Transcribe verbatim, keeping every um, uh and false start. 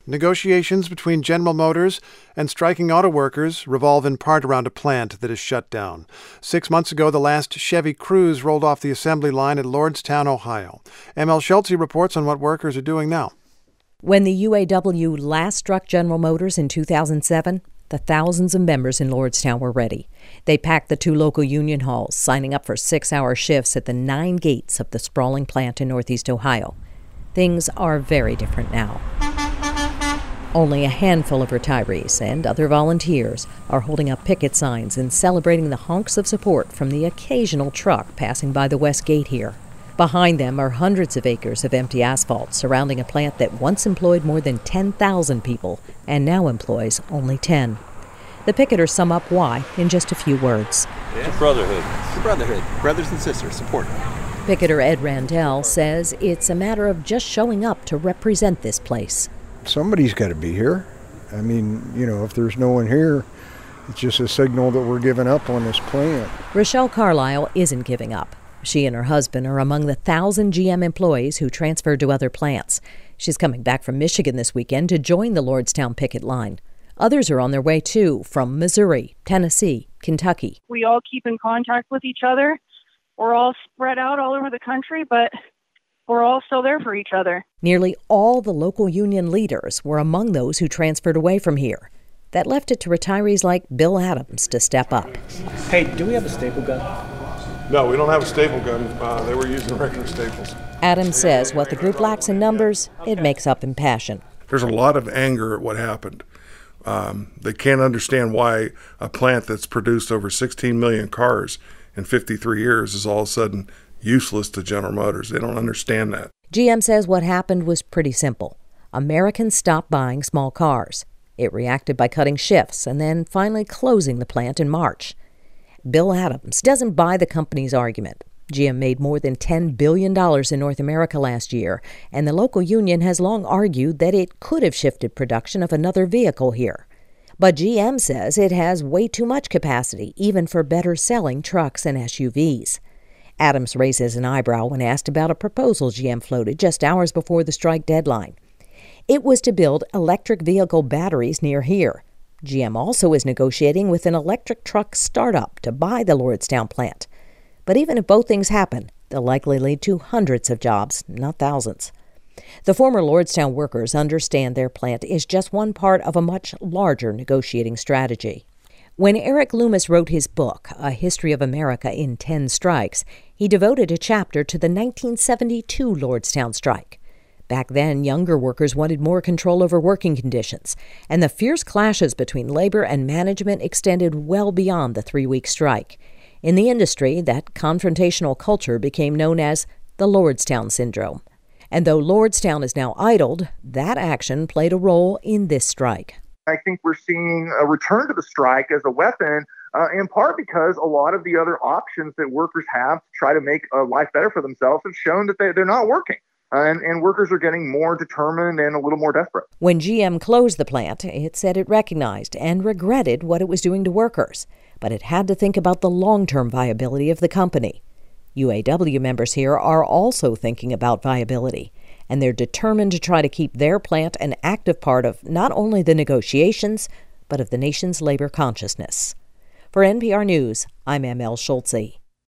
Negotiations between General Motors and striking auto workers revolve in part around a plant that is shut down. Six months ago, the last Chevy Cruze rolled off the assembly line at Lordstown, Ohio. M L Schultze reports on what workers are doing now. When the U A W last struck General Motors in two thousand seven, the thousands of members in Lordstown were ready. They packed the two local union halls, signing up for six-hour shifts at the nine gates of the sprawling plant in Northeast Ohio. Things are very different now. Only a handful of retirees and other volunteers are holding up picket signs and celebrating the honks of support from the occasional truck passing by the west gate here. Behind them are hundreds of acres of empty asphalt surrounding a plant that once employed more than ten thousand people and now employs only ten. The picketers sum up why in just a few words. It's a brotherhood. It's a brotherhood. Brothers and sisters, support. Picketer Ed Randell says it's a matter of just showing up to represent this place. Somebody's got to be here. I mean, you know, if there's no one here, it's just a signal that we're giving up on this plant. Rochelle Carlisle isn't giving up. She and her husband are among the thousand G M employees who transferred to other plants. She's coming back from Michigan this weekend to join the Lordstown picket line. Others are on their way, too, from Missouri, Tennessee, Kentucky. We all keep in contact with each other. We're all spread out all over the country, but we're all still there for each other. Nearly all the local union leaders were among those who transferred away from here. That left it to retirees like Bill Adams to step up. Hey, do we have a staple gun? No, we don't have a staple gun. Uh, they were using regular staples. Adams says what the group lacks in numbers, it makes up in passion. There's a lot of anger at what happened. Um, they can't understand why a plant that's produced over sixteen million cars in fifty-three years is all of a sudden useless to General Motors. They don't understand that. G M says what happened was pretty simple. Americans stopped buying small cars. It reacted by cutting shifts and then finally closing the plant in March. Bill Adams doesn't buy the company's argument. G M made more than ten billion dollars in North America last year, and the local union has long argued that it could have shifted production of another vehicle here. But G M says it has way too much capacity, even for better-selling trucks and S U Vs. Adams raises an eyebrow when asked about a proposal G M floated just hours before the strike deadline. It was to build electric vehicle batteries near here. G M also is negotiating with an electric truck startup to buy the Lordstown plant. But even if both things happen, they'll likely lead to hundreds of jobs, not thousands. The former Lordstown workers understand their plant is just one part of a much larger negotiating strategy. When Eric Loomis wrote his book, A History of America in Ten Strikes, he devoted a chapter to the nineteen seventy-two Lordstown strike. Back then, younger workers wanted more control over working conditions, and the fierce clashes between labor and management extended well beyond the three-week strike. In the industry, that confrontational culture became known as the Lordstown Syndrome. And though Lordstown is now idled, that action played a role in this strike. I think we're seeing a return to the strike as a weapon, uh, in part because a lot of the other options that workers have to try to make a life better for themselves have shown that they, they're not working. Uh, and, and workers are getting more determined and a little more desperate. When G M closed the plant, it said it recognized and regretted what it was doing to workers, but it had to think about the long-term viability of the company. U A W members here are also thinking about viability, and they're determined to try to keep their plant an active part of not only the negotiations, but of the nation's labor consciousness. For N P R News, I'm M L Schultze.